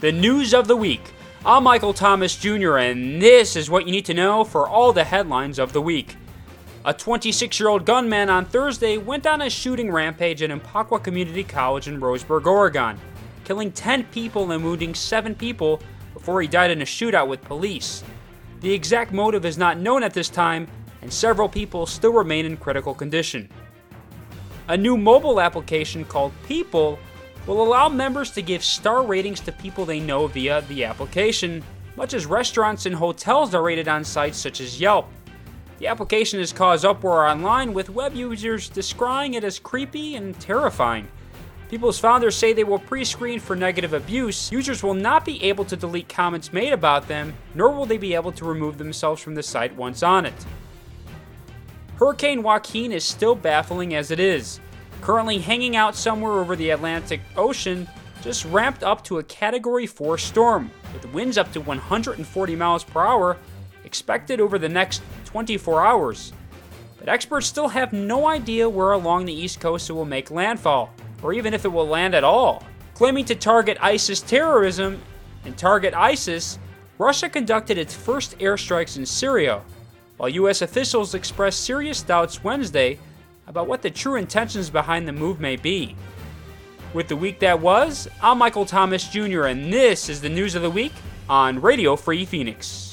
The news of the week. I'm Michael Thomas Jr., and this is what you need to know for all the headlines of the week. A 26-year-old gunman on Thursday went on a shooting rampage at Umpqua Community College in Roseburg, Oregon, killing 10 people and wounding 7 people before he died in a shootout with police. The exact motive is not known at this time, and several people still remain in critical condition. A new mobile application called People will allow members to give star ratings to people they know via the application, much as restaurants and hotels are rated on sites such as Yelp. The application has caused uproar online, with web users describing it as creepy and terrifying. People's founders say they will pre-screen for negative abuse. Users will not be able to delete comments made about them, nor will they be able to remove themselves from the site once on it. Hurricane Joaquin is still baffling as it is. Currently hanging out somewhere over the Atlantic Ocean, just ramped up to a Category 4 storm, with winds up to 140 miles per hour expected over the next 24 hours. But experts still have no idea where along the East Coast it will make landfall, or even if it will land at all. Claiming to target ISIS terrorism and target ISIS, Russia conducted its first airstrikes in Syria, while U.S. officials expressed serious doubts Wednesday about what the true intentions behind the move may be. With the week that was, I'm Michael Thomas Jr., and this is the news of the week on Radio Free Phoenix.